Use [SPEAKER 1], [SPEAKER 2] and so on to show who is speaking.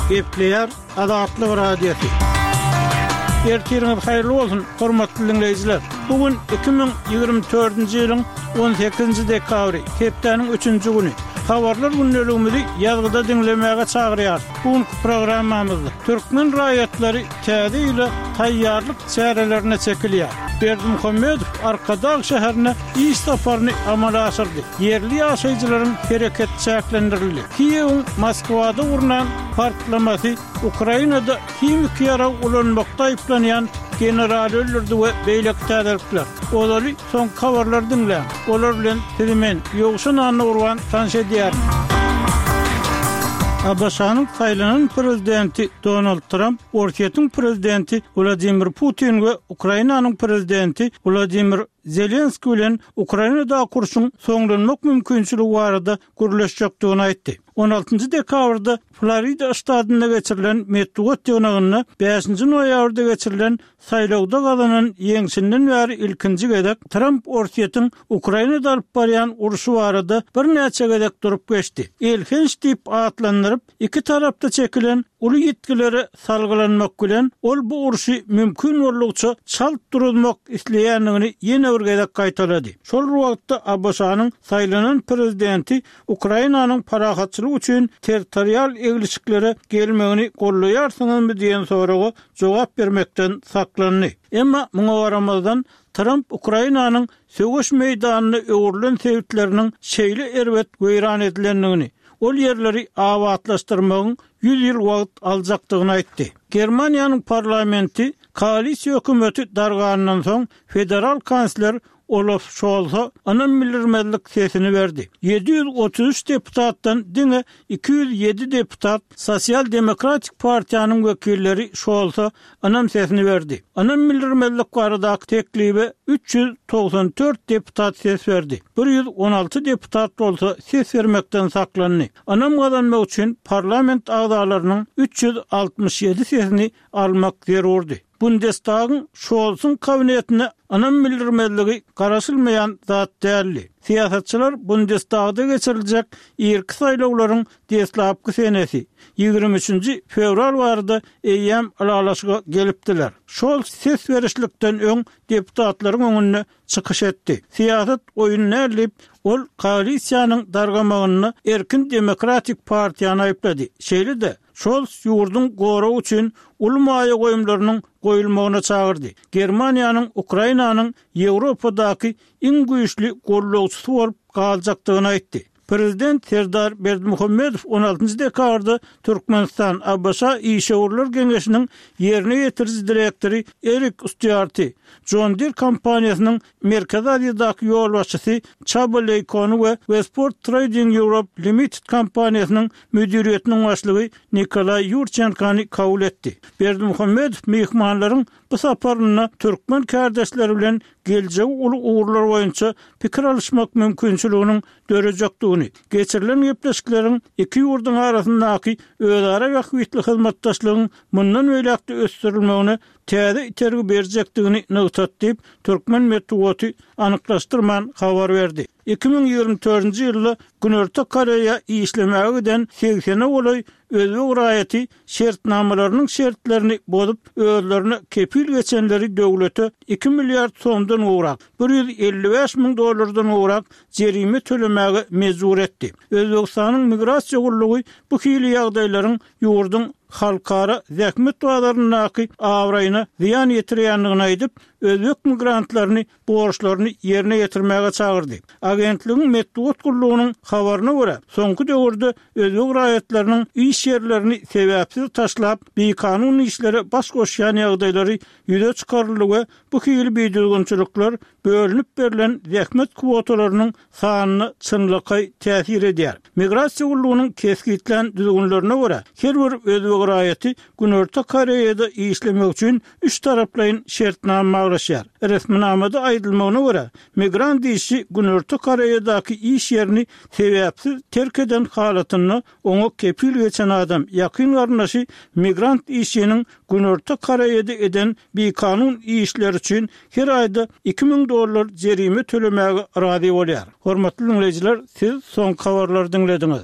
[SPEAKER 1] Gepleyer Azatlyk Radiosu. Ertiriniz hayırlı olsun, hormatly dinleyijiler. Bugün 2024-nji ýylyň 18-nji dekabry, hepdeniň 3-nji güni. Habarlar günnäligimizi ýazgyda dinlemäge çagyrýar. Bu programmamyzda türkmen raýatlary täze ýyly taýýarlyk çärelerine çekilýär. Berdimuhammedow Arkadağ şäherine iş saparyny amala aşyrdy. Yerli ýaşaýjylaryň hereket çäklendirildi. Kiýewiň Moskwada urunan partlamasy Ukrainada kimik ýara ulanmakda aýplanýan general öldürdi we beýlek täzelikler. Olary son habarlar dinleýär. Olar bilen Türkmen ýogşan urwan tanşedýär. Abaşanyň saýlanan prezidenti Donald Trump, Orkiýetyň prezidenti Vladimir Putin we Ukrainanyň prezidenti Volodymyr Zelenski bilen Ukrainada kurşun soňlanmak mümkinçiligi barada gürleşjekdigini aýtdy. 16-njy dekabrda Florida ştatynda geçirilen Medwot ýygynyna 5-nji noýabrda geçirilen saýlawda gazanan ýeňsinden bäri ilkinji gedek Trump Orkiýetyň Ukrainada alyp barýan uruşy barada bir näçe gedek durup geçdi. Elfenç diýip atlandyryp iki tarapda çekilen uly ýetkileri salgylanmak bilen ol bu uruşy mümkin bolugça çalt durulmak isleýänligini ýene bir gedek gaýtalady. Şol wagtda Abaşanyň saýlanan prezidenti Ukrainanyň parahatçylygy üçin territorial egilişiklere gelmegini gollaýarsyňyzmy diýen soraga jogap bermekden saklandy. Emma muňa baramazdan Trump Ukrainanyň söwüş meýdanyny öwürlen sebäpleriniň şeýle erbet weýran edilendigini, ol yerleri awatlaşdyrmagyň 100 ýyl wagt aljakdygyny aýtdy. Germaniýanyň parlamenti koalisiýa hökümeti darganyndan soň federal kansler Olaf Scholz'a anam bildirmelik sesini verdi. 733 deputatdan diňe 207 deputat Sosial Demokratik Partiýanyň wekilleri Scholz'a anam sesini verdi. Anam bildirmelik barada teklibi 394 deputat ses verdi. 116 deputat bolsa ses vermekden saklandy. Anam gazanmak üçin parlament agzalarynyň 367 sesini almak zerurdy. Bundestag'ın Scholz'un kabinetine anam bildirmeligi garaşylmayan zat däldi. Siýasatçylar Bundestag'da geçiriljek ýerki saýlawlaryň deslapky senesi 23-nji fevral barada eýem alalaşyga gelipdiler. Scholz ses berişlikden öň deputatlaryň öňüne çykyş etdi. Siýasat oýun nädip ol koalisiýanyň dargamagyny Erkin Demokratik Partiýany aýplady. Şeýle-de Scholz ýurdun goragy üçin ulmaýa goýumlarynyň goýulmagyna çagyrdy. Germaniýanyň Ukrainanyň Ýewropadaky iň güýçli gollawçysy bolup galjakdygyny aýtdy. Prezident Serdar Berdimuhammedow 16-njy dekabrda Türkmenistan Abaşa İşeğurlar Geňeşiniň ýerine ýetiriji direktori Erik Ustýarty, John Deere kompaniýasynyň Merkez Aziýadaky ýol başçysy Çaba Leykony we Westport Trading Europe Limited kompaniýasynyň müdiriýetiniň başlygy Nikolay Yurchenkany kabul etdi. Berdimuhammedow mehmanlaryň bu saparyna türkmen kardeşleri bilen geljek uly uğurlar boýunça pikir alışmak mümkinçiliginiň dörejekdigini, geçirilen gepleşikleriň iki ýurduň arasyndaky özara we güýçli hyzmatdaşlygyň mundan öýlekde ösdürilmegine täze itergi berjekdigini nöwtat diýip Türkmen Medwoty anyklaşdyrman habar berdi. 2024-nji ýylda Günörtü Koreýa işlemäge giden 80 olay özbek raýaty şertnamalarynyň şertlerini bozup özlerine kepil geçenleri döwlete 2 milliard soňdan uğrak, 155 000 dolardan uğrak jerime tölemäge mezur etdi. Özbekistanyň migrasiýa gullugy bu hili ýagdaýlaryň ýurdun halkara zähmet wagtlaryny awraýyna ziýan ýetirýändigini aýdyp, özbek migrantlaryny borçlaryny ýerine ýetirmäge çagyrdy. Agentligiň Medwot gullugynyň habaryna görä, soňky döwürde özbek raýatlarynyň iş ýerlerini sebäpsiz taşlap, beýkanun işlere baş goşýan ýagdaýlary ýüze çykaryldy we bu hili beýdilgençilikler bölünip berilen zähmet kwotalarynyň sanyny çynlyky täsir edýär. Migrasiýa gullugynyň keskitlen düzgünlerine görä, her bir özbek raýaty Günörtü Koreýada işlemek üçin üç taraplaýyn şertnama aglaşýar. Resminamada aýdylmagyna görä, migrant işi Günörtü Koreýadaky iş ýerini sebäpsiz terk eden halatyny oňa kepil geçen adam ýakyn garnaşy migrant işiniň Günörtü Koreýada eden beýkanun işler üçin her aýda 2000 dolar jerime tölemäge razy bolýar. Hormatly dinleyijiler, siz soň habarlary dinlediňiz.